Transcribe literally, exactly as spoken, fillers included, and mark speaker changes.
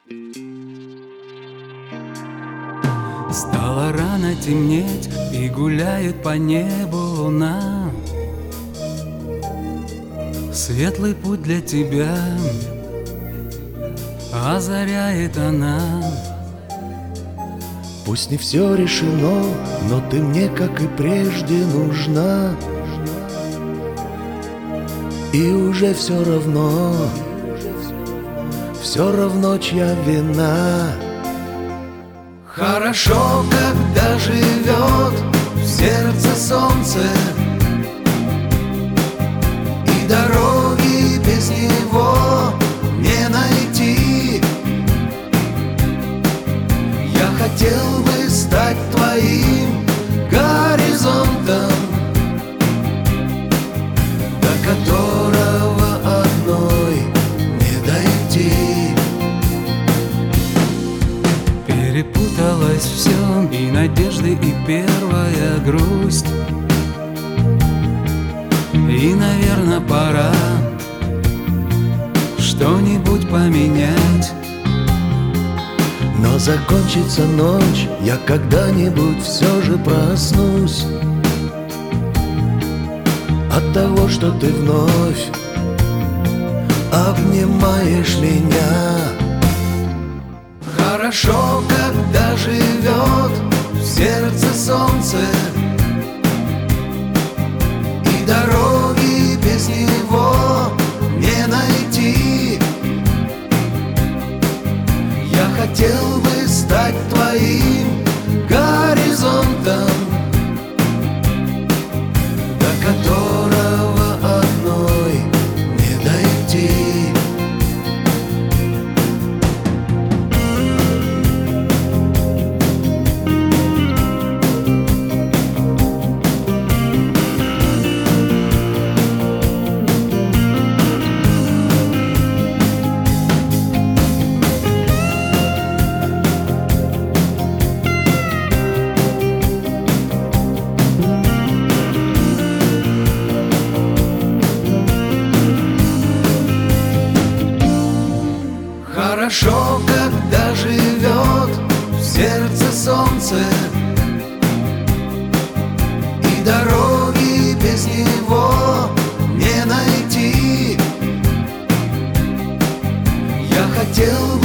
Speaker 1: Стало рано темнеть, и гуляет по небу луна. Светлый путь для тебя озаряет она.
Speaker 2: Пусть не все решено, но ты мне, как и прежде, нужна. И уже все равно, все равно, чья вина. Хорошо, когда живет в сердце солнце, и дороги без него не найти. Я хотел бы стать твоим горизонтом, до которого одной не дойти.
Speaker 1: Перепуталось все, и надежды, и первая грусть. И, наверное, пора что-нибудь поменять.
Speaker 2: Но закончится ночь, я когда-нибудь все же проснусь от того, что ты вновь обнимаешь меня. Хорошо, когда живет в сердце солнце, и дороги без него не найти. Я хотел бы стать твоим горизонтом, до которого одной не дойти. Хорошо, когда живет в сердце солнце, и дороги без него не найти. Я хотел